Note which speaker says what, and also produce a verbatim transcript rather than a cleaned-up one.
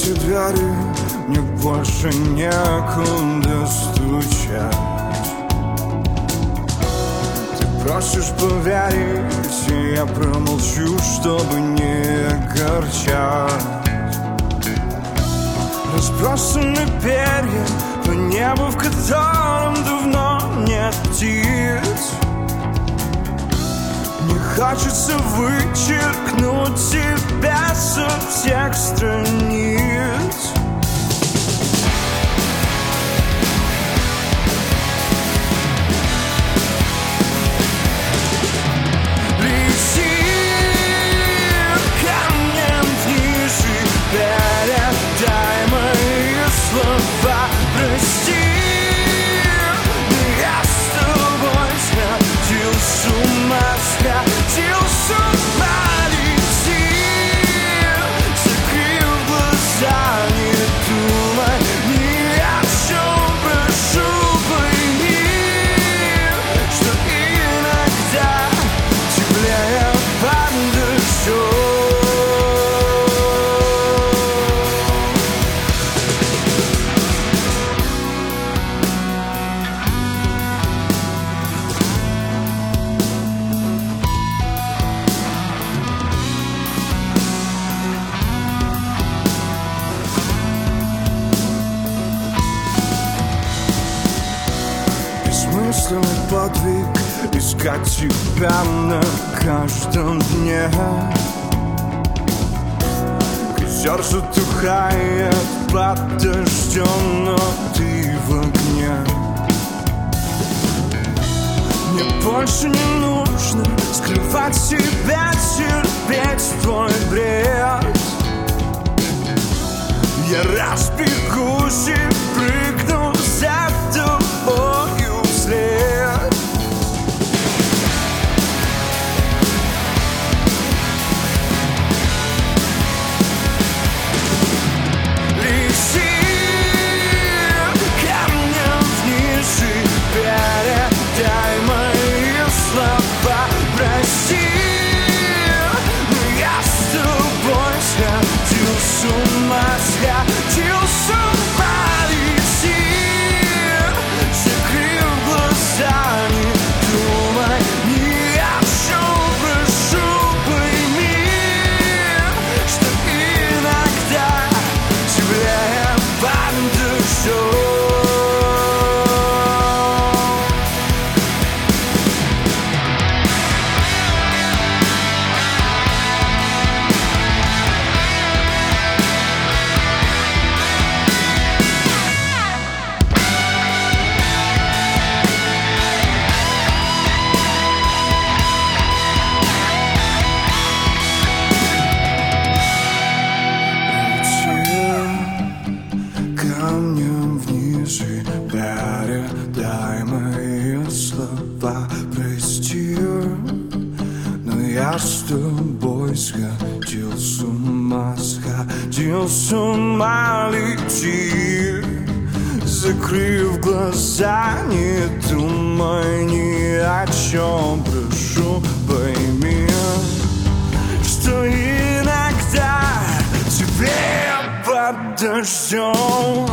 Speaker 1: все двери, мне больше некуда стучать. Ты просишь поверить, и я промолчу, чтобы не огорчать. Разбросаны перья по небу, в котором давно нет птиц. Мне хочется вычеркнуть тебя со всех страниц. Лети ко мне ниже, передай мои слова, прости. Я с тобой сходил с ума, сходил с ума. Лети, закрыв глаза, не думай ни о чем, прошу, пойми, что иногда теплее под дождем. Бессмысленный подвиг искать тебя на каждом дне. Костер затухает под дождем, но ты в огне. Мне больше не нужно скрывать себя, терпеть твой бред. Я разбегусь и прыгну за тобою вслед. Лети ко мне вниз и передай мои слова, прости. Но я с тобой сходил с ума, сходил с ума. Лети, закрыв глаза, не думай ни о чем, прошу, пойми, что иногда теплее под дождем. Передай мои слова, прости. Но я с тобой сходил с ума, сходил с ума. Лети, закрыв глаза, не думай ни о чем, прошу, пойми, что иногда теплее под дождем.